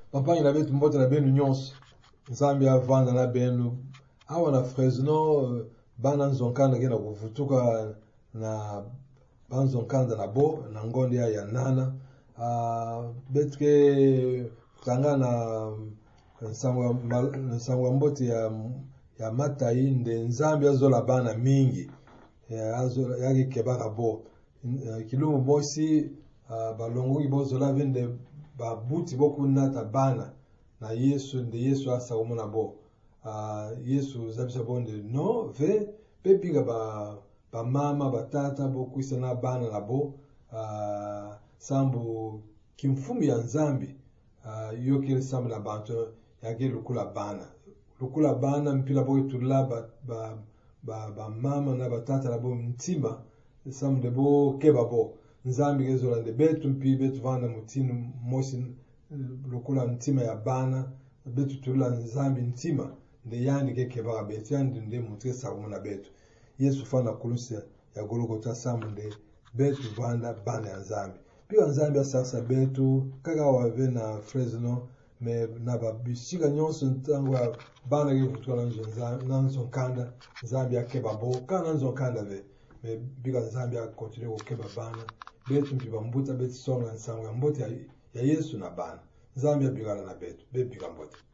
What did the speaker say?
Bapangela betu mbote na benu nyonso. Nzambi avanda na benu. Awa na Fresno bana nzonkanda kena kuvutuka na banzonkanda na bo na ngondi ya nana. Betke tanga na nsangwa mbote ya matai nde Nzambi azola bana mingi. Yaki kebaka bo. Kilumu mosi balongo kibozola vende babuti boku nata bana na Yesu nde Yesu asa umona bo. Yesu zabisa bonde no ve pepiga ba mama batata boku sana bana na bo sambu kimfumi ya Nzambi yoke sambu na bantu yake lukula bana mpila boku tula ba mama na batata na bo mtima sambu de bo keba bo Nzambi gezola de betu mpi betu vanda mutinu mosi lukula mtima ya bana betu tula Nzambi mtima nde yandi kekeba betu yandi nde mutresa umona betu Yesu fana kulusia ya Golgotha sambu nde betu vanda bana ya Nzambi pia Nzambi asasa betu kaka wave na Fresno me na babishika nyonso ntangwa bana yevutuka na nzonkanda Nzambi akeba bo kana nzonkanda ve me biga Nzambi akontinue kokeba bana betu mpiba mbuta betu songa nsangwa mbote ya Yesu na bana Nzambi abigala na betu biga mbote